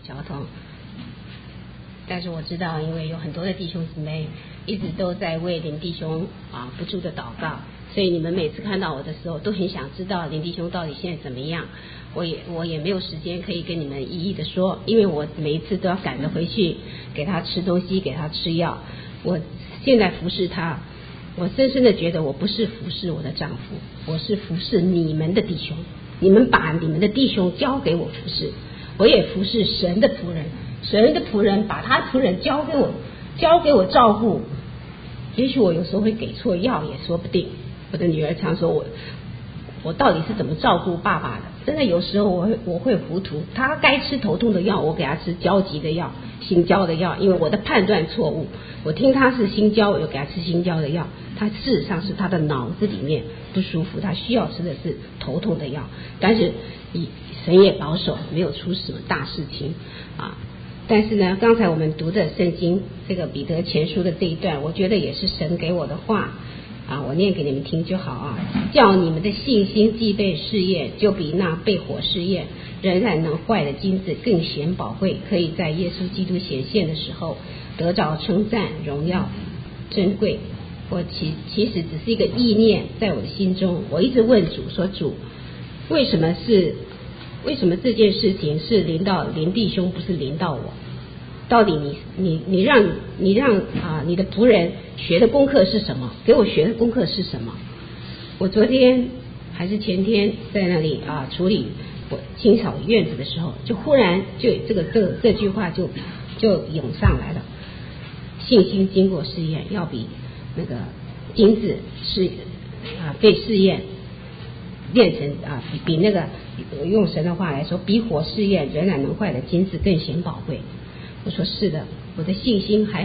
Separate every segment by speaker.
Speaker 1: 交通。但是我知道，因为有很多的弟兄姊妹一直都在为林弟兄不住的祷告，所以你们每次看到我的时候，都很想知道林弟兄到底现在怎么样。我也没有时间可以跟你们一一的说，因为我每一次都要赶着回去给他吃东西，给他吃药。我现在服侍他，我深深的觉得我不是服侍我的丈夫，我是服侍你们的弟兄。你们把你们的弟兄交给我服侍，我也服侍神的仆人。神的仆人把他的仆人交给我照顾。也许我有时候会给错药也说不定。我的女儿常说我到底是怎么照顾爸爸的，真的有时候我会糊涂。他该吃头痛的药，我给他吃焦急的药，心焦的药，因为我的判断错误，我听他是心焦，我就给他吃心焦的药，他事实上是他的脑子里面不舒服，他需要吃的是头痛的药。但是神也保守，没有出什么大事情但是呢，刚才我们读的圣经这个彼得前书的这一段，我觉得也是神给我的话我念给你们听就好叫你们的信心既被试验，就比那被火试验仍然能坏的金子更显宝贵，可以在耶稣基督显现的时候得着称赞、荣耀、珍贵。我其实只是一个意念在我的心中，我一直问主说，主为什么这件事情是临到林弟兄，不是临到我？到底你让你的仆人学的功课是什么？给我学的功课是什么？我昨天还是前天在那里处理我清扫院子的时候，就忽然就这句话就涌上来了。信心经过试验，要比那个金子被试验炼成比那个用神的话来说，比火试验仍然能坏的金子更显宝贵。我说是的，我的信心还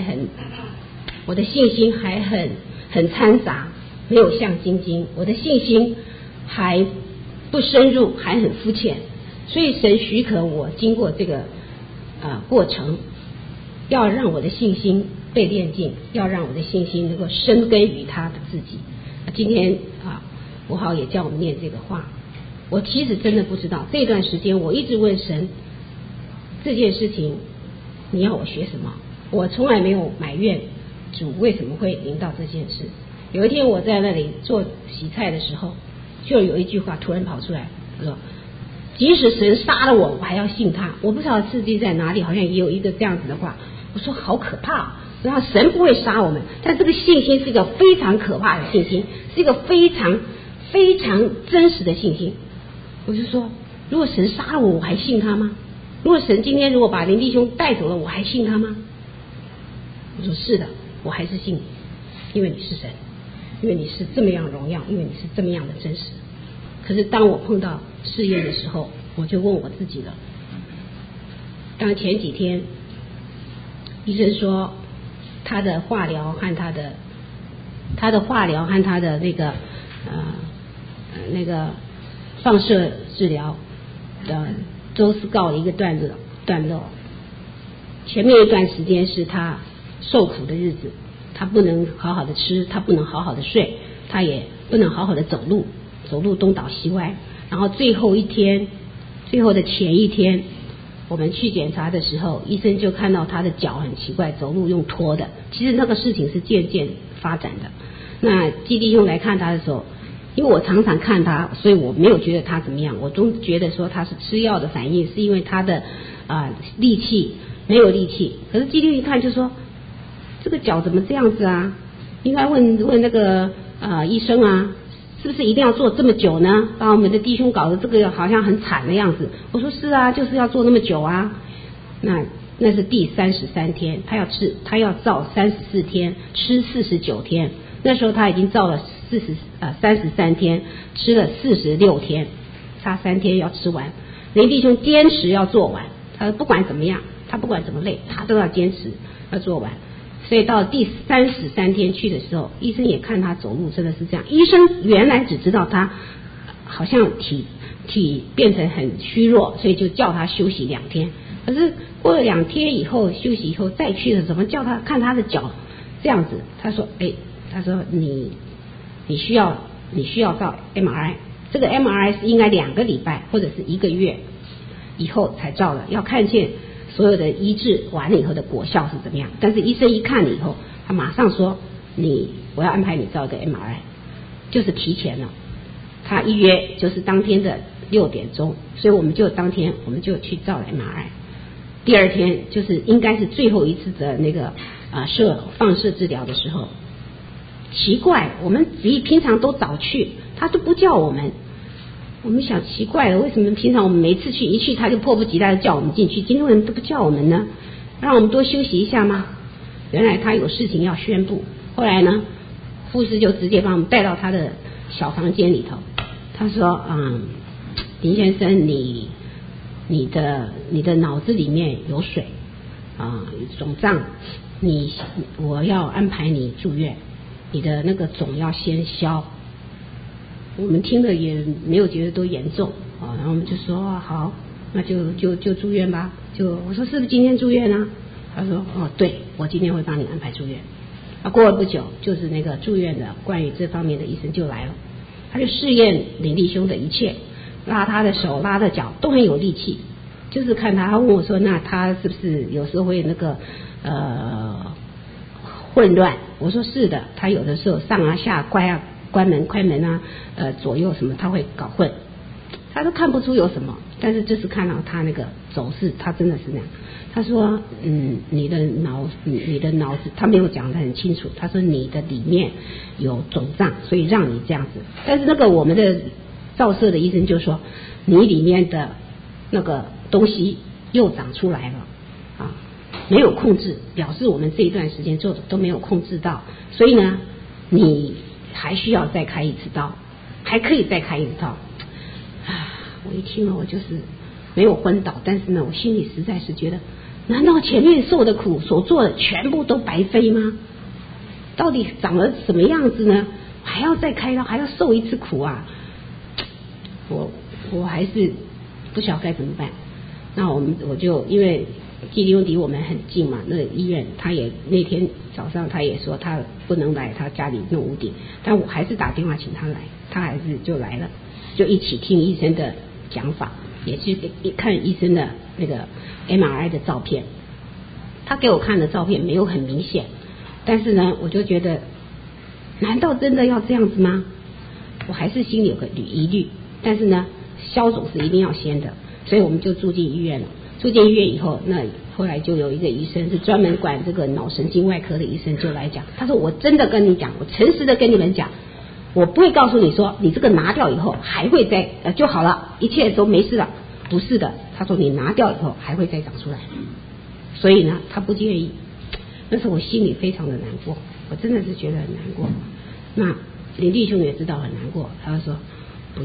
Speaker 1: 很掺杂，没有像晶晶，我的信心还不深入，还很肤浅。所以神许可我经过这个过程，要让我的信心被炼净，要让我的信心能够深根于他的自己。今天吴豪也叫我们念这个话，我其实真的不知道，这段时间我一直问神这件事情你要我学什么，我从来没有埋怨主为什么会临到这件事。有一天我在那里做洗菜的时候，就有一句话突然跑出来，说即使神杀了我还要信他。我不知道世界在哪里，好像也有一个这样子的话。我说好可怕，然后神不会杀我们，但这个信心是一个非常可怕的信心，是一个非常非常真实的信心。我就说如果神杀了我还信他吗？如果神今天如果把林弟兄带走了，我还信他吗？我说是的，我还是信你，因为你是神，因为你是这么样荣耀，因为你是这么样的真实。可是当我碰到试验的时候，我就问我自己了。当前几天医生说他的化疗和他的那个放射治疗的周是告了一个段落，前面一段时间是他受苦的日子，他不能好好的吃，他不能好好的睡，他也不能好好的走路东倒西歪。然后最后的前一天我们去检查的时候，医生就看到他的脚很奇怪，走路用拖的。其实那个事情是渐渐发展的。那基弟兄来看他的时候，因为我常常看他，所以我没有觉得他怎么样，我总觉得说他是吃药的反应，是因为他的力气没有力气。可是基弟兄一看就说这个脚怎么这样子啊，应该问那个医生啊，是不是一定要做这么久呢？把我们的弟兄搞得这个好像很惨的样子。我说是啊，就是要做那么久啊。那是第33天，他要照34天，吃49天。那时候他已经照了33天，吃了46天，差3天要吃完。林弟兄坚持要做完，他不管怎么样，他不管怎么累，他都要坚持要做完。所以到第33天去的时候，医生也看他走路真的是这样。医生原来只知道他好像体变成很虚弱，所以就叫他休息2天。可是过了2天以后休息以后再去的，怎么叫他看他的脚这样子？他说你需要照 MRI， 这个 MRI 是应该2个礼拜或者是1个月以后才照的，要看见所有的医治完了以后的果效是怎么样。但是医生一看了以后，他马上说我要安排你照一个 MRI， 就是提前了。他一约就是当天的6点钟，所以我们就当天我们就去照了 MRI。第二天就是应该是最后一次的那个放射治疗的时候，奇怪，我们平常都早去，他都不叫我们。我们想奇怪了，为什么平常我们每次一去他就迫不及待的叫我们进去，今天为什么都不叫我们呢？让我们多休息一下吗？原来他有事情要宣布。后来呢，护士就直接把我们带到他的小房间里头，他说林先生，你的脑子里面有水肿胀，我要安排你住院，你的那个肿要先消。我们听了也没有觉得多严重然后我们就说好，那就住院吧。我说是不是今天住院啊？他说对，我今天会帮你安排住院。过了不久，就是那个住院的关于这方面的医生就来了，他就试验林弟兄的一切，拉他的手拉的脚都很有力气，就是看他问我说，那他是不是有时候会那个混乱？我说是的，他有的时候上啊下关门开门左右什么他会搞混，他都看不出有什么，但是就是看到他那个走势，他真的是那样。他说你的脑子，他没有讲得很清楚，他说你的里面有肿胀，所以让你这样子。但是那个我们的照射的医生就说，你里面的那个东西又长出来了没有控制，表示我们这一段时间做的都没有控制到，所以呢你还需要再开一次刀，还可以再开一次刀。我一听了我就是没有昏倒，但是呢我心里实在是觉得，难道前面受的苦所做的全部都白费吗？到底长了什么样子呢？还要再开刀，还要受一次苦啊！我还是不晓得该怎么办。那我就因为基隆离我们很近嘛，那个医院他也那天早上他也说他不能来，他家里弄屋顶，但我还是打电话请他来，他还是就来了，就一起听医生的讲法，也去看医生的那个 MRI 的照片。他给我看的照片没有很明显，但是呢我就觉得，难道真的要这样子吗？我还是心里有个疑虑，但是呢消肿是一定要先的，所以我们就住进医院了。住进医院以后，那后来就有一个医生是专门管这个脑神经外科的医生就来讲，他说我真的跟你讲，我诚实的跟你们讲，我不会告诉你说你这个拿掉以后还会再就好了，一切都没事了，不是的，他说你拿掉以后还会再长出来。所以呢他不建议，那时候我心里非常的难过，我真的是觉得很难过。那林弟兄也知道很难过，他说不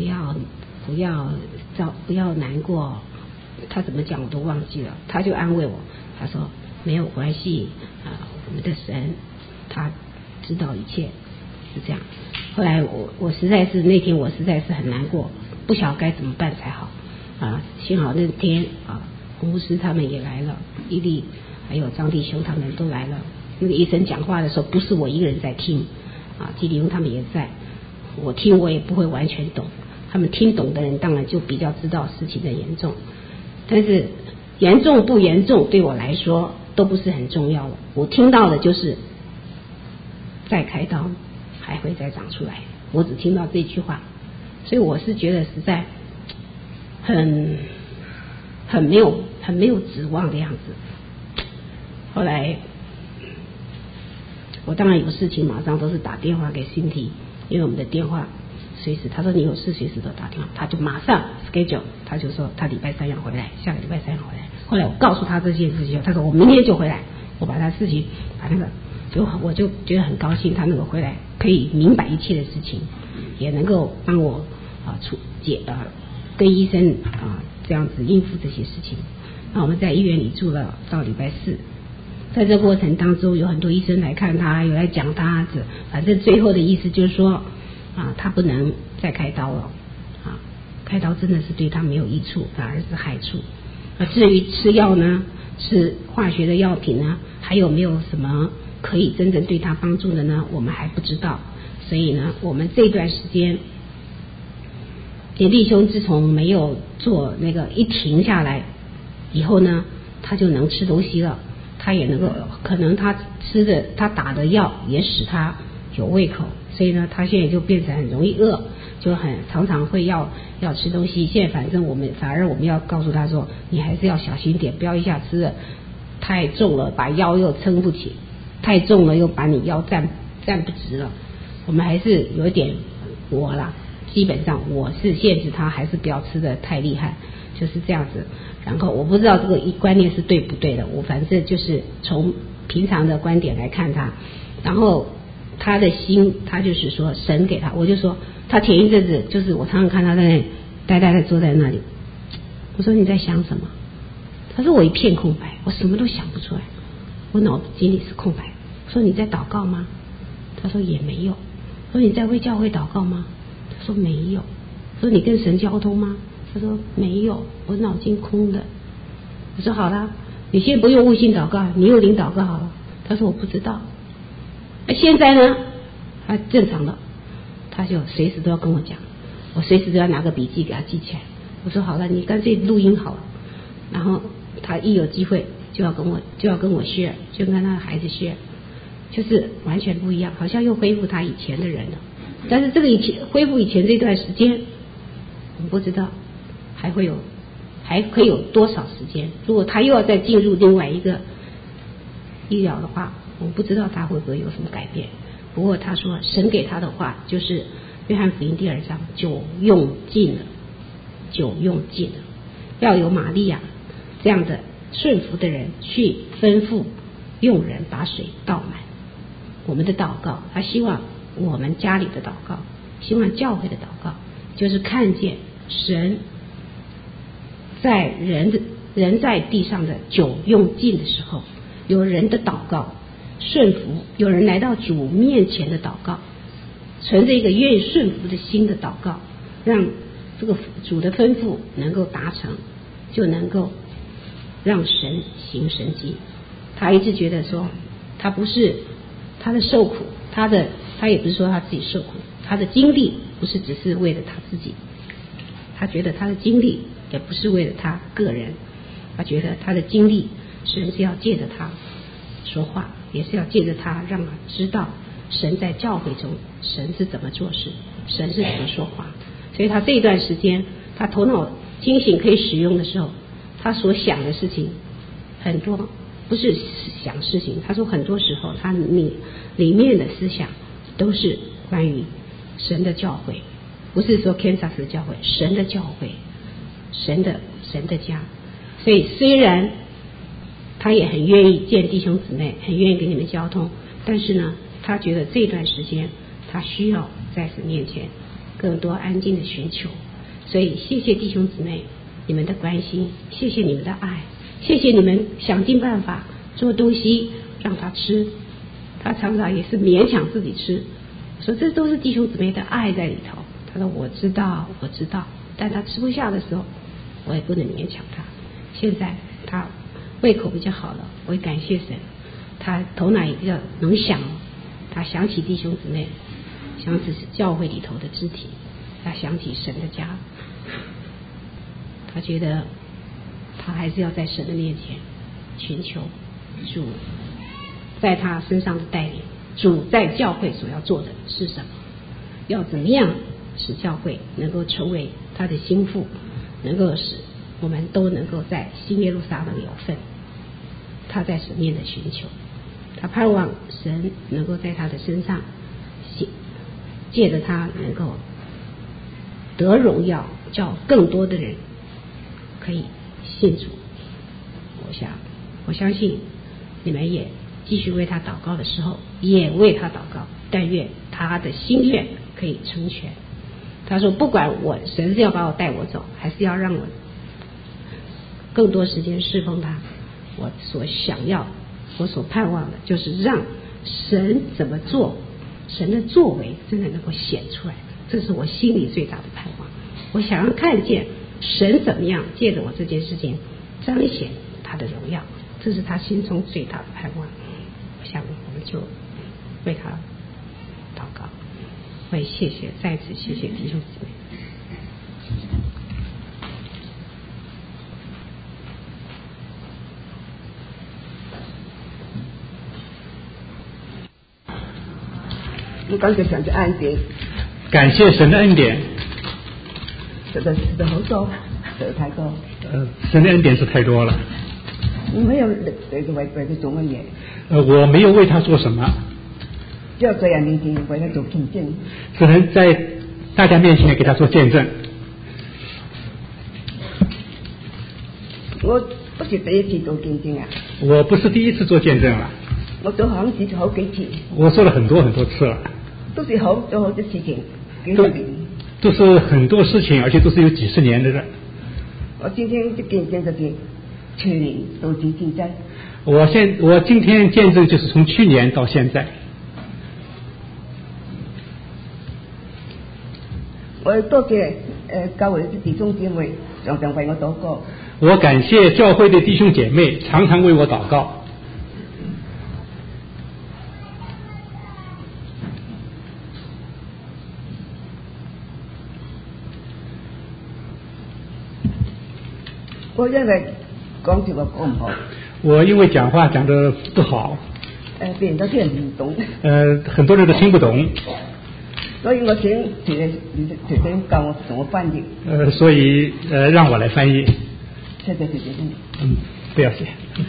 Speaker 1: 要难过，他怎么讲我都忘记了，他就安慰我，他说没有关系我们的神他知道一切，是这样。后来我实在是那天我实在是很难过，不晓得该怎么办才好幸好那天洪牧师他们也来了，伊利还有张弟兄他们都来了。那个医生讲话的时候不是我一个人在听基弟兄他们也在，我听我也不会完全懂，他们听懂的人当然就比较知道事情的严重，但是严重不严重对我来说都不是很重要的，我听到的就是再开刀还会再长出来，我只听到这句话，所以我是觉得实在很没有指望的样子。后来我当然有事情马上都是打电话给Cindy，因为我们的电话随时，他说你有事随时都打电话，他就马上 schedule， 他就说他礼拜3要回来，下个礼拜3要回来。后来我告诉他这件事情，他说我明天就回来，我把他事情把那个我就觉得很高兴，他能够回来可以明白一切的事情，也能够帮我跟医生这样子应付这些事情。那我们在医院里住了到礼拜4，在这过程当中有很多医生来看他，有来讲他，反正最后的意思就是说他不能再开刀了开刀真的是对他没有益处，反而是害处。至于吃药呢，吃化学的药品呢，还有没有什么可以真正对他帮助的呢，我们还不知道。所以呢我们这段时间林弟兄自从没有做那个一停下来以后呢， 他就能吃东西了，他也能够，可能他打的药也使他有胃口，所以呢，他现在就变成很容易饿，就常常会要吃东西。现在反而我们要告诉他说，你还是要小心点，不要一下吃的太重了，把腰又撑不起，太重了又把你腰站不直了。我们还是有一点基本上我是限制他，还是不要吃的太厉害，就是这样子。然后我不知道这个观念是对不对的，我反正就是从平常的观点来看他，然后他的心，他就是说神给他，我就说他前一阵子就是我常常看他在那里呆呆的坐在那里，我说你在想什么？他说我一片空白，我什么都想不出来，我脑子里是空白。我说你在祷告吗？他说也没有。我说你在为教会祷告吗？他说没有。我说你跟神交通吗？他说没有，我脑筋空的。我说好啦，你现在不用悟性祷告，你用灵祷告好了。他说我不知道。现在呢，他正常了，他就随时都要跟我讲，我随时都要拿个笔记给他记起来。我说好了，你干脆录音好了。然后他一有机会就要跟我share，就跟他的孩子share，就是完全不一样，好像又恢复他以前的人了。但是这个恢复以前这段时间，我不知道还可以有多少时间。如果他又要再进入另外一个医疗的话，我不知道他会不会有什么改变。不过他说神给他的话就是约翰福音第2章，酒用尽了，要有玛利亚这样的顺服的人去吩咐用人把水倒满。我们的祷告，他希望我们家里的祷告，希望教会的祷告，就是看见神在人在地上的酒用尽的时候，有人的祷告顺服，有人来到主面前的祷告，存着一个愿意顺服的心的祷告，让这个主的吩咐能够达成，就能够让神行神迹。他一直觉得说，他不是他的受苦，他也不是说他自己受苦，他的经历不是只是为了他自己，他觉得他的经历也不是为了他个人，他觉得他的经历神是要借着他说话，也是要借着他让他知道神在教会中神是怎么做事，神是怎么说话。所以他这一段时间他头脑清醒可以使用的时候，他所想的事情很多不是想事情，他说很多时候他里面的思想都是关于神的教会，不是说 Kansas 的教会，神的教会，神的家。所以虽然他也很愿意见弟兄姊妹，很愿意跟你们交通，但是呢，他觉得这段时间他需要在神面前更多安静的寻求。所以谢谢弟兄姊妹你们的关心，谢谢你们的爱，谢谢你们想尽办法做东西让他吃，他常常也是勉强自己吃。我说这都是弟兄姊妹的爱在里头。他说我知道，但他吃不下的时候我也不能勉强他。现在他胃口比较好了，我也感谢神，他头脑也比较能想，他想起弟兄姊妹，想起教会里头的肢体，他想起神的家，他觉得他还是要在神的面前寻求主在他身上的带领，主在教会所要做的是什么，要怎么样使教会能够成为他的心腹，能够使我们都能够在新耶路撒冷有份。他在神面的寻求，他盼望神能够在他的身上借着他能够得荣耀，叫更多的人可以信主。我相信你们也继续为他祷告的时候也为他祷告，但愿他的心愿可以成全。他说不管神是要把我带我走，还是要让我更多时间侍奉他，我所想要我所盼望的就是让神怎么做，神的作为真的能够显出来，这是我心里最大的盼望。我想要看见神怎么样借着我这件事情彰显他的荣耀，这是他心中最大的盼望。我想我们就为他祷告，我也再次谢谢弟兄姊妹。
Speaker 2: 我感謝神嘅恩典，
Speaker 3: 感謝神的恩典。
Speaker 2: 實在好多，實在太多。
Speaker 3: 神的恩典是太多了。
Speaker 2: 我沒有力嚟為佢做乜嘢。
Speaker 3: 我沒有為他做什麼。
Speaker 2: 只有在人面前為他做見證。
Speaker 3: 只能在大家面前給他做見證。
Speaker 2: 我不是第一次做見證啊。
Speaker 3: 我不是第一次做見證了。
Speaker 2: 我做好幾次。
Speaker 3: 我做了很多次了。
Speaker 2: 都是做好多事情，幾十年。
Speaker 3: 都是很多事情，而且都是有幾十年的。
Speaker 2: 我今天的見證就是去年到至現在。
Speaker 3: 我今天見證就是從去年到現在。
Speaker 2: 我多謝教會的弟兄姊妹常常為我禱告。
Speaker 3: 我感謝教會的弟兄姐妹常常為我禱告。
Speaker 2: 我因為講說話講唔好。我
Speaker 3: 因為講話講得不好。
Speaker 2: 別人都聽唔懂。
Speaker 3: 很多人都聽不懂。
Speaker 2: 所以我請團長教我同我翻譯。
Speaker 3: 所以讓我來翻譯。
Speaker 2: 謝謝團長。
Speaker 3: 不要謝。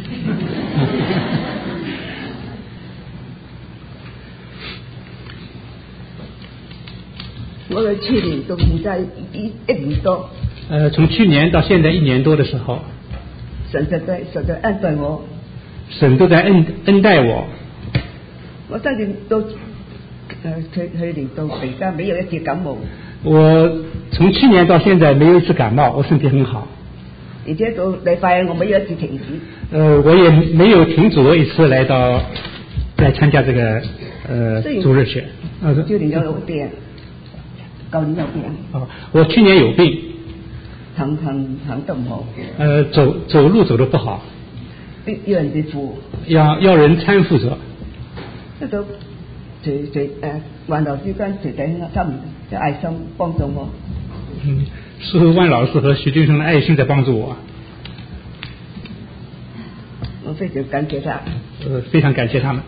Speaker 2: 我哋去年到現在一年多。
Speaker 3: 從去年到現在1年多的時候，
Speaker 2: 神實在恩待我，
Speaker 3: 神都在恩待我。
Speaker 2: 我身體都去年到而家沒有一次感冒。
Speaker 3: 我從去年到現在沒有一次感冒，我身體很好。
Speaker 2: 而且到禮拜我沒有一次停止。
Speaker 3: 我也沒有停止過一次來參加這個主日學。
Speaker 2: 去年有病，舊年有病。
Speaker 3: 我去年有病。
Speaker 2: 行得唔好。
Speaker 3: 走路走得不好。
Speaker 2: 要人哋扶。
Speaker 3: 要人攙扶着。
Speaker 2: 得到萬老師跟徐弟兄他們嘅愛心幫助我。
Speaker 3: 是萬老師和徐弟兄的愛心在幫助我。
Speaker 2: 我非常感謝他。
Speaker 3: 非常感謝他們。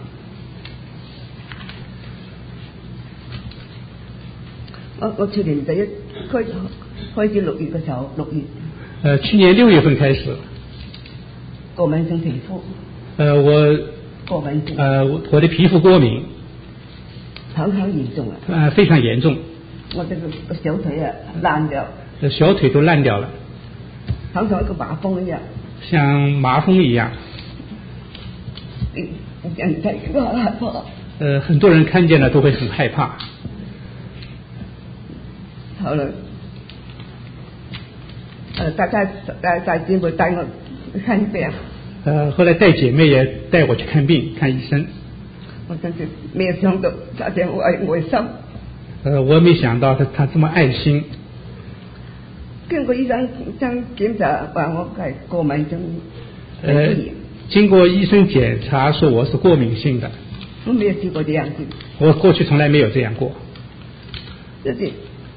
Speaker 2: 我去年第一開始6月嘅時候，6月。
Speaker 3: 去年6月份開始。
Speaker 2: 過敏性皮膚。過敏性。
Speaker 3: 我的皮膚過敏。
Speaker 2: 很嚴重啊。
Speaker 3: 非常嚴重。
Speaker 2: 我這個小腿啊爛掉。
Speaker 3: 小腿都爛掉了。
Speaker 2: 好像一個麻風一樣。
Speaker 3: 像麻風一樣。
Speaker 2: 人睇都很害怕。
Speaker 3: 很多人看見了都會很害怕。
Speaker 2: 後來，大姐妹帶我看病。
Speaker 3: 後來帶姐妹也帶我去看病看醫生。
Speaker 2: 我真是沒有想到他這麼愛心。
Speaker 3: 我沒想到他這麼愛心。
Speaker 2: 經過醫生檢查，話我係過敏性。
Speaker 3: 經過醫生檢查，說我是過敏性的。
Speaker 2: 我沒有試過這樣子。
Speaker 3: 我過去從來沒有這樣過。
Speaker 2: 就是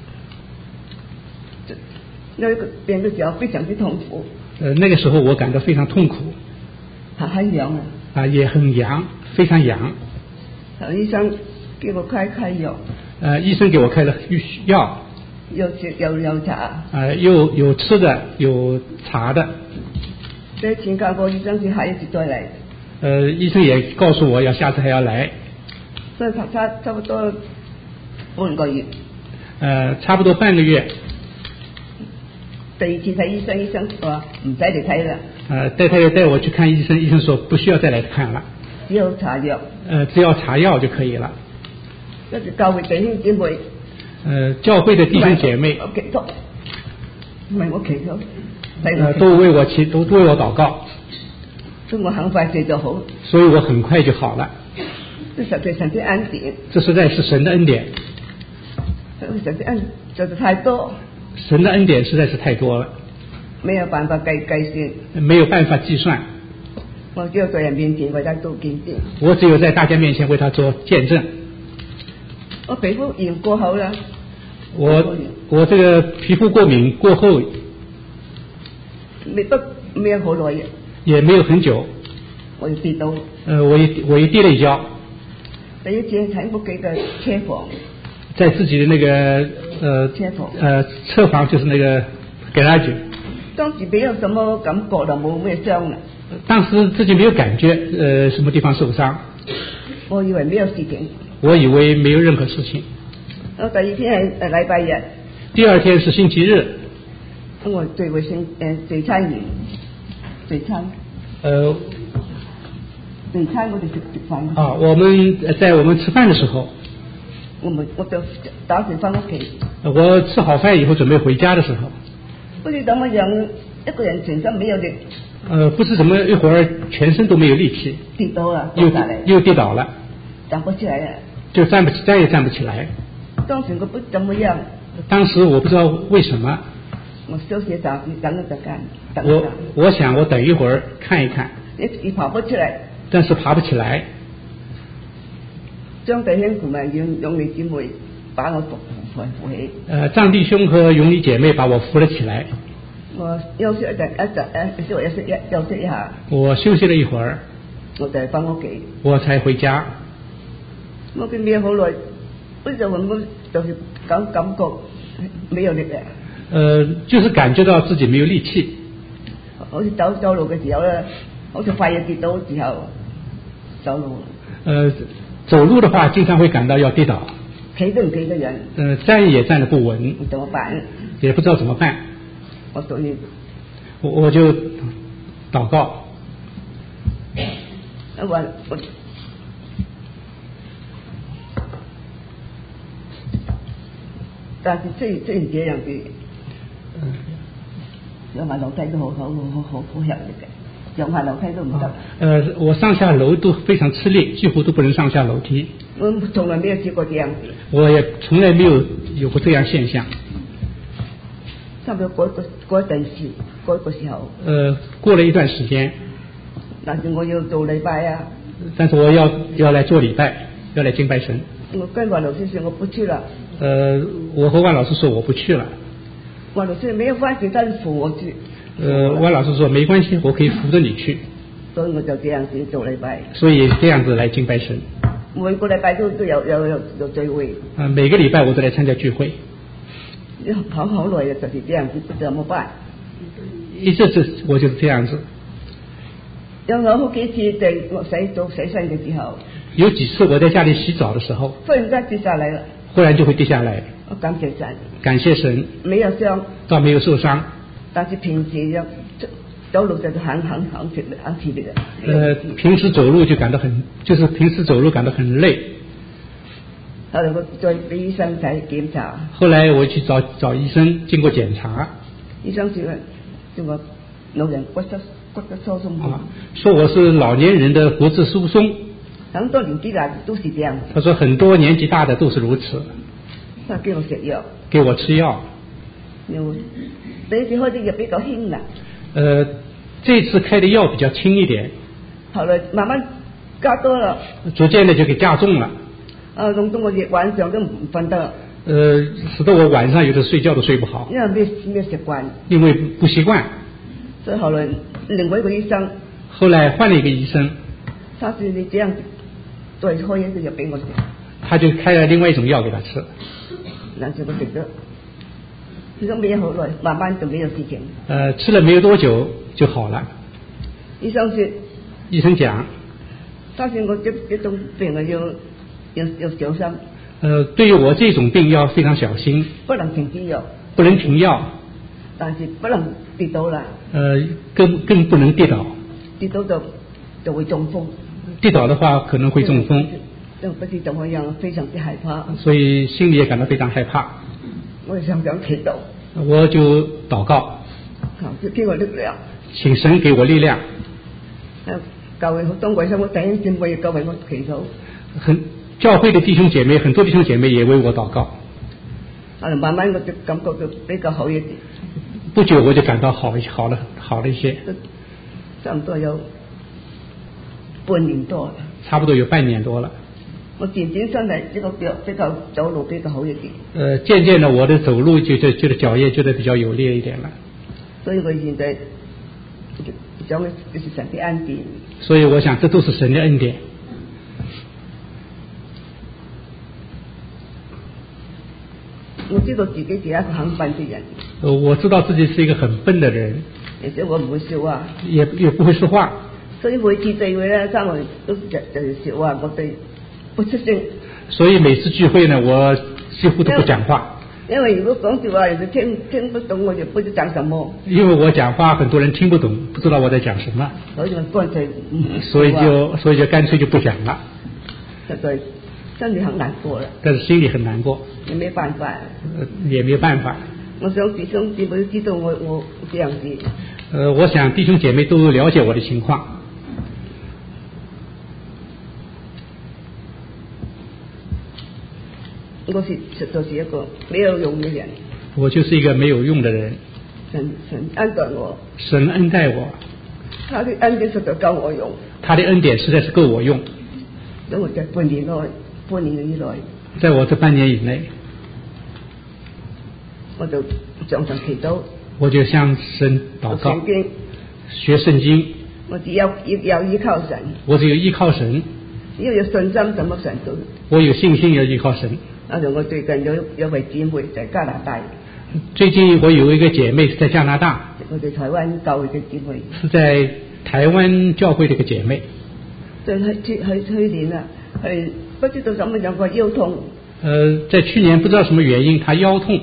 Speaker 2: 那個病的時候非常之痛苦。
Speaker 3: 那個時候我感到非常痛苦。
Speaker 2: 很癢啊。
Speaker 3: 也很癢，非常癢。
Speaker 2: 醫生給我開藥。
Speaker 3: 醫生給我開了藥。
Speaker 2: 有吃有茶。
Speaker 3: 有吃的，有茶的。
Speaker 2: 再請教過醫生，是下一次再來。
Speaker 3: 醫生也告訴我要下次還要來。
Speaker 2: 所以差不多半個月。
Speaker 3: 差不多半個月。
Speaker 2: 第二次睇醫生，醫生說唔使嚟睇啦。
Speaker 3: 帶我去看醫生，醫生說不需要再來看了。
Speaker 2: 只要搽藥。只
Speaker 3: 要搽藥就可以了。
Speaker 2: 跟住教會弟兄姊妹。
Speaker 3: 教會的弟兄姐妹。
Speaker 2: 我祈禱，唔係我祈禱。
Speaker 3: 都為我禱告。
Speaker 2: 所以我很快就好。
Speaker 3: 所以我很快就好了。
Speaker 2: 這實在神的恩典。
Speaker 3: 這實在是神的恩典。
Speaker 2: 神的恩實在太多。
Speaker 3: 神的恩典實在是太多了。
Speaker 2: 沒有辦法計算。
Speaker 3: 沒有辦法計算。
Speaker 2: 我只有在人面前為他做見證。
Speaker 3: 我只有在大家面前為他做見證。
Speaker 2: 我皮膚炎過後了。
Speaker 3: 我這個皮膚過敏過後。
Speaker 2: 沒有好耐。
Speaker 3: 也沒有很久。
Speaker 2: 我就跌倒。
Speaker 3: 我也跌了一跤。
Speaker 2: 第一间喺屋企嘅車房，
Speaker 3: 在自己的那个车房就是那个 garage。
Speaker 2: 當時沒有什麼感覺啦，冇咩傷啦。
Speaker 3: 當時自己沒有感覺什麼地方受傷。
Speaker 2: 我以為沒有事情。
Speaker 3: 我以為沒有任何事情。
Speaker 2: 第二天係禮拜日。
Speaker 3: 第二天是星期日。
Speaker 2: 我聚會聚餐完，聚餐。聚餐我哋食飯。
Speaker 3: 啊，我們吃飯的時候。
Speaker 2: 我就打算翻屋企。
Speaker 3: 我吃好飯以後準備回家的時候。
Speaker 2: 不知怎麼樣，一個人全身沒有力。
Speaker 3: 不知怎麼一會兒全身都沒有力氣。
Speaker 2: 跌倒了，
Speaker 3: 又跌倒了。
Speaker 2: 站不起來了。就
Speaker 3: 再也站不起來。
Speaker 2: 當時我不怎麼樣。
Speaker 3: 當時我不知道為什麼。
Speaker 2: 我休息等一等。
Speaker 3: 我想我等一會兒看一看。
Speaker 2: 你跑不出來。
Speaker 3: 但是爬不起來。
Speaker 2: 張弟兄同埋勇利姐妹把我扶起。
Speaker 3: 張弟兄和勇利姐妹把我扶了起來。
Speaker 2: 我休息休息一下。
Speaker 3: 我休息了一會兒。
Speaker 2: 我就翻屋企。
Speaker 3: 我才回家。
Speaker 2: 我見咩好耐，我就是感覺沒有力嘅。
Speaker 3: 就是感覺到自己沒有力氣。
Speaker 2: 好似走路嘅時候咧，好似快要跌倒嘅時候走路。
Speaker 3: 走路的話，經常會感到要跌倒。
Speaker 2: 企都唔企得穩。
Speaker 3: 站也站得不穩。
Speaker 2: 怎麼辦？
Speaker 3: 也不知道怎麼辦。我就禱告。
Speaker 2: 但是雖然這樣子，上下樓梯都好吃力嘅，上下樓梯都唔得。
Speaker 3: 我上下樓都非常吃力，幾乎都不能上下樓梯。
Speaker 2: 我從來沒有試過這樣子。
Speaker 3: 我也從來沒有過這樣現象。
Speaker 2: 差不多過一個時候。
Speaker 3: 過了一段時間。
Speaker 2: 但是我要做禮拜啊。
Speaker 3: 但是我要來做禮拜，要來敬拜神。
Speaker 2: 我跟萬老師說我不去了。
Speaker 3: 我和萬老師說我不去了。
Speaker 2: 萬老師沒有關係，但扶我去。
Speaker 3: 萬老師說沒關係，我可以扶着你去。
Speaker 2: 所以我就這樣子做禮拜。
Speaker 3: 所以這樣子來敬拜神。
Speaker 2: 每個禮拜都有聚會。
Speaker 3: 每個禮拜我都來參加聚會。
Speaker 2: 好耐嘅就是這樣子，怎麼辦？
Speaker 3: 一直我就是這樣子。
Speaker 2: 有好幾次我洗身嘅時候。
Speaker 3: 有幾次我在家裡洗澡的時候。
Speaker 2: 忽然間跌下來了。
Speaker 3: 忽然就會跌下來。
Speaker 2: 我感謝神。
Speaker 3: 感謝神。
Speaker 2: 沒有傷。
Speaker 3: 倒沒有受傷。
Speaker 2: 但是平時走路就很吃力的。
Speaker 3: 平時走路就感到很累。
Speaker 2: 後來我再俾醫生睇檢查。
Speaker 3: 後來我去找醫生，經過檢查。
Speaker 2: 醫生說我老人骨質疏鬆。
Speaker 3: 說我是老年人的骨質疏鬆。
Speaker 2: 很多年紀大都是這樣。
Speaker 3: 他說很多年紀大的都是如此。
Speaker 2: 他給我食藥。
Speaker 3: 給我吃藥。
Speaker 2: 第一次開的藥比較輕啦。
Speaker 3: 這次開的藥比較輕一點。
Speaker 2: 後來慢慢加多了。
Speaker 3: 逐漸的就給加重了。
Speaker 2: 弄到我晚上都唔瞓得。
Speaker 3: 使得我晚上有的睡覺都睡不好。
Speaker 2: 因為沒習慣。
Speaker 3: 因為不習慣。
Speaker 2: 所以後來另外一個醫生。
Speaker 3: 後來換了一個醫生。
Speaker 2: 他說你這樣再開一個藥俾我食。
Speaker 3: 他就開了另外一種藥給他吃。
Speaker 2: 但是我食咗。其實沒有好耐，慢慢就沒有事情。
Speaker 3: 吃了沒有多久就好了。
Speaker 2: 醫生說。
Speaker 3: 醫生講。
Speaker 2: 他說我這種病要小心。
Speaker 3: 對於我這種病要非常小心。
Speaker 2: 不能停止藥。
Speaker 3: 不能停藥。
Speaker 2: 但是不能跌倒啦。
Speaker 3: 更不能跌倒。
Speaker 2: 跌倒就會中風。
Speaker 3: 跌倒的話可能會中風。
Speaker 2: 就不知怎麼樣，非常之害怕。
Speaker 3: 所以心裡也感到非常害怕。
Speaker 2: 我想祈禱。
Speaker 3: 我就禱告。
Speaker 2: 求給我力量。
Speaker 3: 請神給我力量。
Speaker 2: 教會好多弟兄姊妹也為我祈禱。
Speaker 3: 教會的弟兄姐妹，很多弟兄姐妹也為我禱告。
Speaker 2: 慢慢我就感覺到比較好一點。
Speaker 3: 不久我就感到好了一些。
Speaker 2: 差唔多有半年多了。
Speaker 3: 差不多有半年多了。
Speaker 2: 我漸漸身體這個腳比較走路比較好一點。
Speaker 3: 漸漸的我的走路覺得腳也覺得比較有力一點了。
Speaker 2: 所以我現在想就是神的恩典。
Speaker 3: 所以我想這都是神的恩典。
Speaker 2: 我知道自己是一個很笨的人。
Speaker 3: 我知道自己是一個很笨的人。
Speaker 2: 而且我唔會笑話。
Speaker 3: 也不會說話。
Speaker 2: 所以每次聚會咧，三位都就笑話，我哋不出聲。所
Speaker 3: 以每次聚會呢，我幾乎都不講話。
Speaker 2: 因為如果講笑話，人哋聽不懂，我就不知講什麼。
Speaker 3: 因為我講話，很多人聽不懂，不知道我在講什麼。所以就乾脆就不講了。
Speaker 2: 實在真係很難過啦。
Speaker 3: 但是心裡很難過。
Speaker 2: 也沒辦法。
Speaker 3: 也沒辦法。
Speaker 2: 我想弟兄姊妹知道我這樣子。
Speaker 3: 我想弟兄姐妹都了解我的情況。
Speaker 2: 我實在是一個沒有用的人。
Speaker 3: 我就是一個沒有用的人。
Speaker 2: 神恩待我。
Speaker 3: 神恩待我。
Speaker 2: 他的恩典實在夠我用。
Speaker 3: 他的恩典實在是夠我用。
Speaker 2: 在我這半年以內。
Speaker 3: 在我這半年以內。
Speaker 2: 我就常常祈禱。我
Speaker 3: 就向神禱告。學聖經。
Speaker 2: 我只有依靠神。
Speaker 3: 我只有依靠神。
Speaker 2: 只要有信心，什麼神都。
Speaker 3: 我有信心要依靠神。
Speaker 2: 我最近有位姊妹在加拿大。
Speaker 3: 最近我有一個姐妹是在加拿大。
Speaker 2: 我哋台灣教會嘅姊妹。
Speaker 3: 是在台灣教會的一個姐妹。
Speaker 2: 去年啊，係不知道什麼有個腰痛。
Speaker 3: 在去年不知道什麼原因，她腰痛。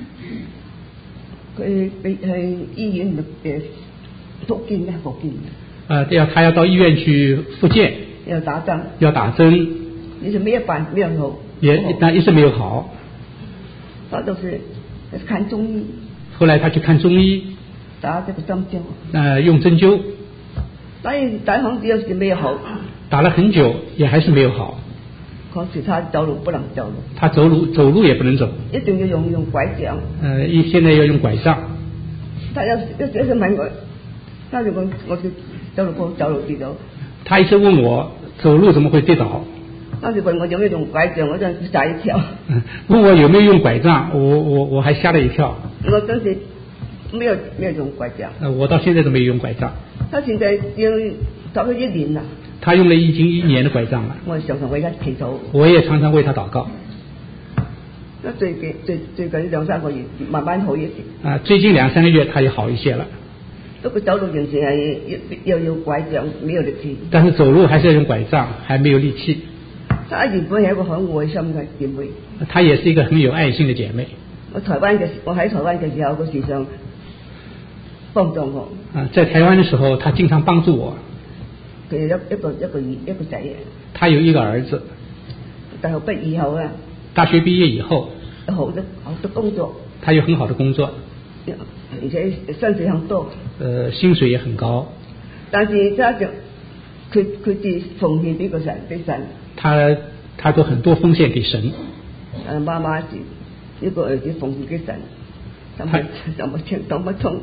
Speaker 2: 佢去醫院復健。
Speaker 3: 她要到醫院去復健。
Speaker 2: 要打針。你是沒有好。
Speaker 3: 但一直沒有好。
Speaker 2: 他都是看中醫。
Speaker 3: 後來他去看中醫。
Speaker 2: 打這個針灸。
Speaker 3: 用針灸。
Speaker 2: 打很久是沒有好。
Speaker 3: 打了很久也還是沒有好。
Speaker 2: 可是他走路不能走路。
Speaker 3: 他走路也不能走。
Speaker 2: 一定要用拐杖。
Speaker 3: 現在要用拐杖。
Speaker 2: 他一直問我，他就問我走路跌倒。
Speaker 3: 他一直問我走路怎麼會跌倒。
Speaker 2: 他就問我有沒有用拐杖，我真係嚇一跳。
Speaker 3: 問我有沒有用拐杖，我還嚇了一跳。
Speaker 2: 我當時沒有用拐杖。
Speaker 3: 我到現在都沒有用拐杖。
Speaker 2: 他現在走了1年了。
Speaker 3: 他用了已經1年的拐杖了。
Speaker 2: 我常常為他祈禱。
Speaker 3: 我也常常為他禱告。
Speaker 2: 最近2-3個月慢慢好一些。
Speaker 3: 最近2-3個月他也好一些了。
Speaker 2: 不過走路仍然係要用拐杖，沒有力氣。
Speaker 3: 但是走路還是要用拐杖，還沒有力氣。
Speaker 2: 她原本係一個很愛心嘅姐妹。
Speaker 3: 她也是一個很有愛心的姐妹。
Speaker 2: 我喺台灣嘅時候，佢時常幫助我。
Speaker 3: 在台灣的時候，她經常幫助我。
Speaker 2: 佢有一個仔。
Speaker 3: 他有一個兒子。
Speaker 2: 大學畢業以後啊。
Speaker 3: 大學畢業以後。
Speaker 2: 有好多工作。
Speaker 3: 他有很好的工作。
Speaker 2: 而且薪水很多。
Speaker 3: 薪水也很高。
Speaker 2: 但是佢只奉獻俾神。
Speaker 3: 他都很多奉獻給神。
Speaker 2: 媽媽是一個兒子奉獻給神，怎麼通？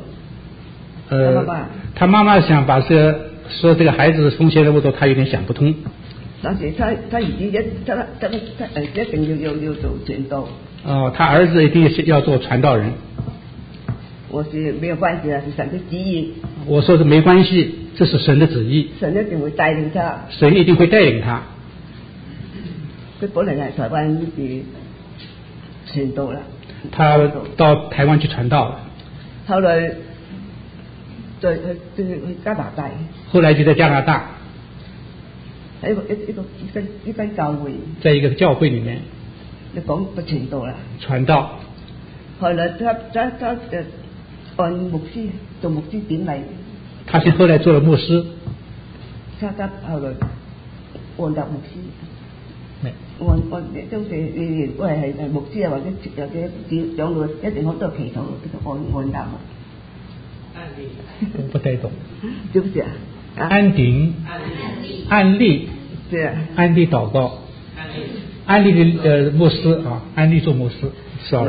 Speaker 3: 他媽媽想把說這個孩子奉獻的物都，他有點想不通。
Speaker 2: 但是他兒子一定要做傳道。
Speaker 3: 他兒子一定是要做傳道人。
Speaker 2: 我是沒有關係啊，是神的旨意。
Speaker 3: 我說是沒關係，這是神的旨意。
Speaker 2: 神一定會帶領他。
Speaker 3: 神一定會帶領他。
Speaker 2: 佢本來係台灣去傳道啦。
Speaker 3: 他到台灣去傳道了。
Speaker 2: 後來再去加拿大。
Speaker 3: 後來就在加拿大。
Speaker 2: 喺一間教會。
Speaker 3: 在一個教會裡面。
Speaker 2: 你講個傳道啦。
Speaker 3: 傳道。
Speaker 2: 後來他按牧師做牧師典禮。
Speaker 3: 他是後來做了牧師。
Speaker 2: 他後來按立牧師。按就是我係牧師啊，或者長老一定好多祈禱，叫做按立。
Speaker 3: 不太懂。
Speaker 2: 是不是啊？
Speaker 3: 安定。安利。
Speaker 2: 是啊。
Speaker 3: 安利禱告。安利的牧師啊，安利做牧師。sorry。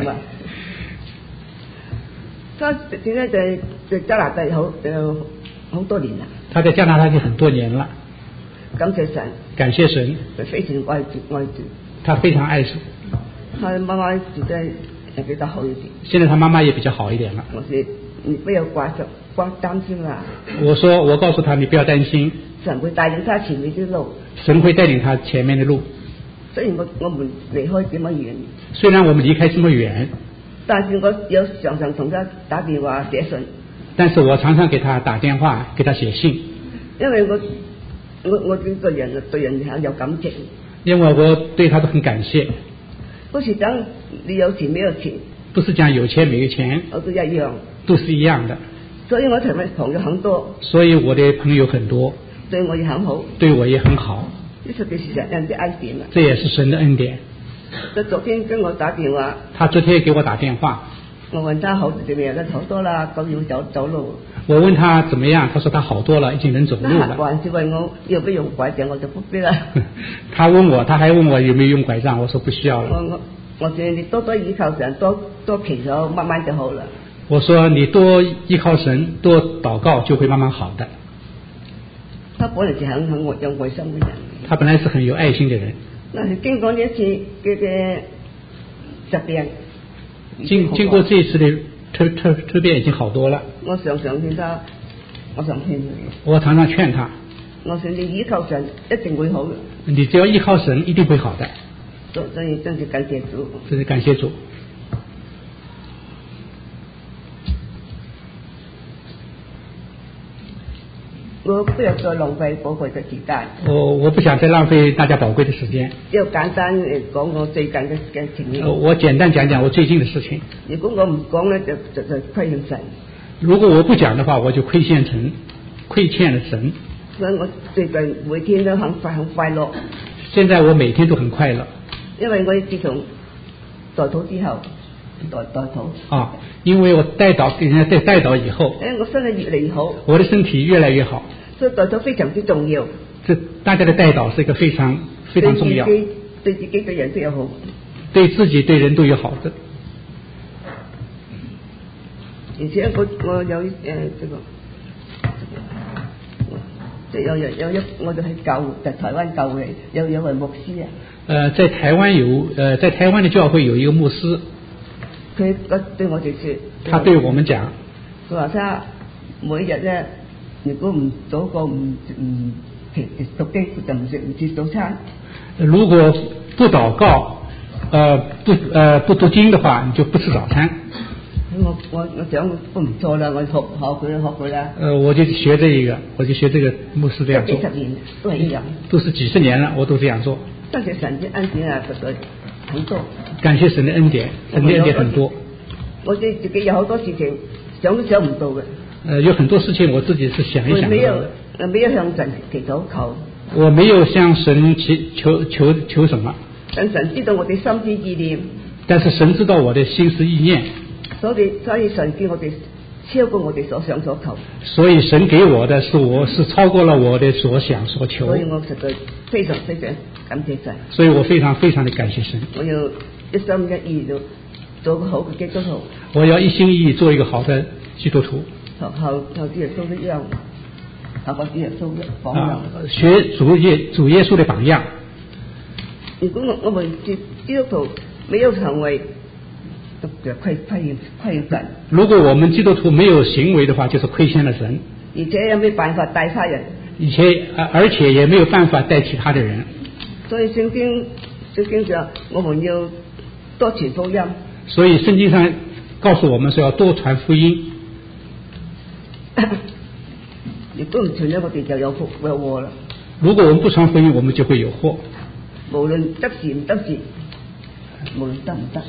Speaker 2: 他現在在加拿大好多年啦。他
Speaker 3: 在加拿大已經很多年了。
Speaker 2: 感謝神。
Speaker 3: 感謝神。
Speaker 2: 佢非常愛主。
Speaker 3: 他非常愛主。
Speaker 2: 他媽媽現在也比較好一點。
Speaker 3: 現在他媽媽也比較好一點了。
Speaker 2: 我說你不要擔心啦。
Speaker 3: 我告訴他你不要擔心。
Speaker 2: 神會帶領他前面的路。
Speaker 3: 神會帶領他前面的路。
Speaker 2: 雖然我們離開這麼遠，
Speaker 3: 雖然我們離開這麼遠，
Speaker 2: 但是我有常常同他打電話寫信。
Speaker 3: 但是我常常給他打電話，給他寫信。
Speaker 2: 因為我這個人對人很有感情。
Speaker 3: 因為我對他都很感謝。
Speaker 2: 不是講你有錢沒有錢。
Speaker 3: 不是講有錢沒有錢。
Speaker 2: 我都一樣。
Speaker 3: 都是一樣的。
Speaker 2: 所以我同佢朋友很多。
Speaker 3: 所以我的朋友很多。
Speaker 2: 對我也很好。對
Speaker 3: 我也很好。
Speaker 2: 這是人的恩典啊。
Speaker 3: 這也是神的恩典。
Speaker 2: 他昨天跟我打電話。
Speaker 3: 他昨天給我打電話。
Speaker 2: 我問他好怎麼樣？他好多啦，咁要走路。
Speaker 3: 我問他怎麼樣？他說他好多了，已經能走路了。
Speaker 2: 還是問我要不要用拐杖，我就不必了。
Speaker 3: 他還問我有沒有用拐杖，我說不需要了。
Speaker 2: 我說你多依靠神，多祈禱，慢慢就好了。
Speaker 3: 我說你多依靠神，多禱告，就會慢慢好的。
Speaker 2: 他本來是很有愛心的人。
Speaker 3: 他本來是很有愛心的人。
Speaker 2: 但是經過呢一次嘅疾病。
Speaker 3: 經過這一次的突變已經好多了。我常常勸他。我常常勸他。
Speaker 2: 我說你依靠神一定會好的。
Speaker 3: 你只要依靠神一定會好的。
Speaker 2: 所以真是感謝主。
Speaker 3: 真是感謝主。
Speaker 2: 我不要再浪費寶貴的時間。
Speaker 3: 我不想再浪費大家寶貴的時間。
Speaker 2: 要簡單講我最近嘅情形。
Speaker 3: 我簡單講我最近的事情。
Speaker 2: 如果我唔講呢，就虧欠神。
Speaker 3: 如果我不講的話，我就虧欠了神。
Speaker 2: 所以我最近每天都很快樂。
Speaker 3: 現在我每天都很快樂。
Speaker 2: 因為我自從代禱之後，代禱。
Speaker 3: 啊，因為我給人家代禱以後。
Speaker 2: 我身體越嚟越好。我
Speaker 3: 的身體越來越好。
Speaker 2: 所以代禱非常之重要。
Speaker 3: 大家的代禱是一個非常非常重要。
Speaker 2: 對自己對人都有好。
Speaker 3: 對自己對人都有好的。
Speaker 2: 而且我有即係有我就喺在台灣教會有位牧師啊。
Speaker 3: 在台灣的教會有一個牧師。
Speaker 2: 佢對我哋說。
Speaker 3: 他對我們講。
Speaker 2: 佢話他每日呢，如果唔早過唔讀經就唔食早餐。如果
Speaker 3: 不禱告，不讀經的話，你就不吃早餐。
Speaker 2: 我想都唔錯啦，我學佢啦。
Speaker 3: 我就學這個牧師這樣做。
Speaker 2: 幾十年都係一樣。
Speaker 3: 都是幾十年了，我都這樣做。
Speaker 2: 感謝神的恩典啊，實在很多。
Speaker 3: 感謝神的恩典，神的恩典很多。
Speaker 2: 我自己有好多事情想都想唔到嘅。
Speaker 3: 有很多事情我自己是想一想的。
Speaker 2: 我沒有向神祈禱求。
Speaker 3: 我沒有向神求什麼。
Speaker 2: 但神知道我哋心思意念。
Speaker 3: 但是神知道我的心思意念。
Speaker 2: 所以神叫我哋超過我哋所想所求。
Speaker 3: 所以神給我的是超過了我的所想所求。
Speaker 2: 所以我實在非常非常感謝神。
Speaker 3: 所以我非常非常的感謝神。
Speaker 2: 我要一心一意做個好嘅基督徒。
Speaker 3: 我要一心一意做一個好的基督徒。
Speaker 2: 後主耶穌一樣，學主耶穌的榜樣。
Speaker 3: 學主耶穌的榜樣。
Speaker 2: 如果我們基督徒沒有行為，就虧欠神。如果我們基督徒沒有行為的話，就是虧欠了神。而且有沒有辦法帶他人？
Speaker 3: 而且也沒有辦法帶其他的人。
Speaker 2: 所以聖經上我們要多傳福音。
Speaker 3: 所以聖經上告訴我們說要多傳福音。
Speaker 2: 如果唔傳呢，我哋就有禍啦。
Speaker 3: 如果我們不傳福音，我們就會有禍。
Speaker 2: 無論得時唔得時，無論得唔得。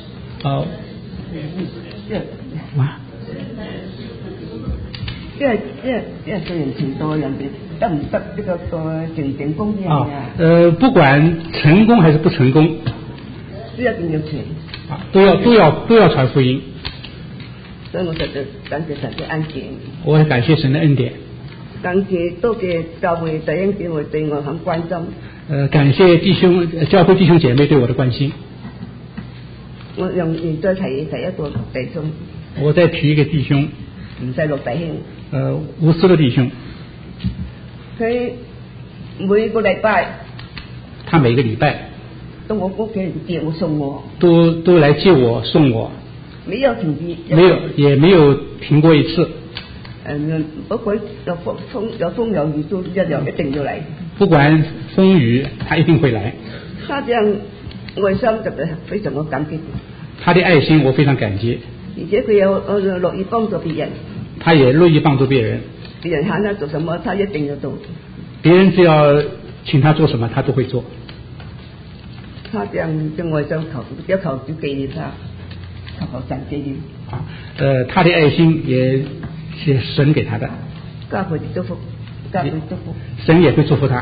Speaker 2: 因為對人程度人哋得唔得呢個成功嘅。
Speaker 3: 不管成功還是不成功，
Speaker 2: 都一定要傳。
Speaker 3: 都要傳福音。
Speaker 2: 所以我實在感謝神嘅恩典。
Speaker 3: 我很感謝神的恩典。
Speaker 2: 多謝教會弟兄姊妹對我很關心。
Speaker 3: 感謝教會弟兄姐妹對我的關心。
Speaker 2: 我再提一個弟兄。
Speaker 3: 我再提一個弟兄。
Speaker 2: 吳世樂弟兄。
Speaker 3: 吳世樂弟兄。
Speaker 2: 佢每個禮拜。
Speaker 3: 他每個禮拜。
Speaker 2: 到我屋企嚟接我送我。
Speaker 3: 都來接我送我。
Speaker 2: 沒有停止。
Speaker 3: 也沒有停過一次。
Speaker 2: 不管有風有雨都一定要來。
Speaker 3: 不管風雨，他一定會來。
Speaker 2: 他這樣我心特别非常的感激。
Speaker 3: 他的爱心我非常感激。
Speaker 2: 而且佢有乐意帮助别人。
Speaker 3: 他也乐意帮助别人。
Speaker 2: 别人喊他做什么，他一定要做。
Speaker 3: 别人只要请他做什么，他都会做。
Speaker 2: 他这样跟我求主纪念他，求神纪念。
Speaker 3: 他的爱心也是神给他的。
Speaker 2: 加倍祝福，加倍祝福。
Speaker 3: 神也会祝福他。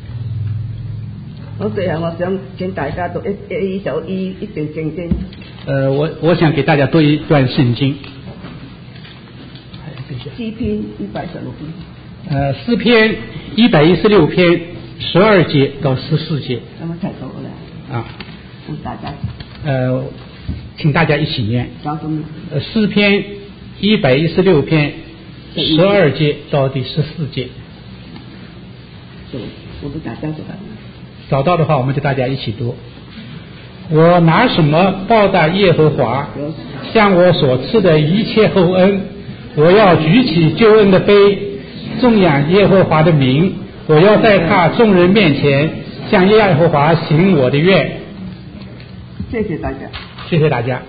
Speaker 2: 我最後我想請大家讀一段聖經。
Speaker 3: 我想給大家讀一段聖經。
Speaker 2: 詩篇116篇。
Speaker 3: 詩篇116篇12節到14節。
Speaker 2: 有冇睇到啦？
Speaker 3: 啊。
Speaker 2: 大家。
Speaker 3: 請大家一起念。詩篇116篇12節到第14節。
Speaker 2: 我們大家讀。
Speaker 3: 找到的話，我們就大家一起讀。我拿什麼報答耶和華向我所賜的一切厚恩？我要舉起救恩的杯，頌揚耶和華的名。我要在他眾人面前向耶和華行我的願。
Speaker 2: 謝謝大家。
Speaker 3: 謝謝大家。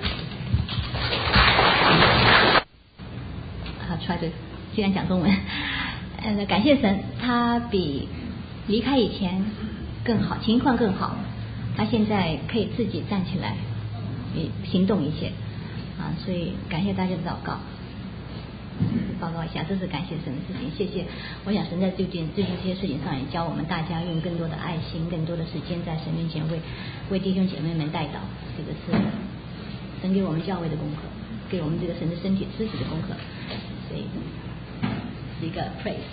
Speaker 4: 出來的，既然講中文，感謝神，他比離開以前更好，情況更好，他現在可以自己站起來，行動一些啊，所以感謝大家的禱告。報告一下，這是感謝神的事情，謝謝。我想神在最近這些事情上也教我們大家用更多的愛心，更多的時間在神面前為弟兄姐妹們代禱，這個是神給我們教會的功課，給我們這個神的身體肢體的功課，所以是一個 praise。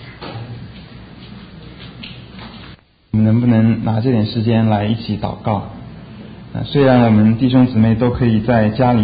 Speaker 5: 我们能不能拿这点时间来一起祷告？虽然我们弟兄姊妹都可以在家里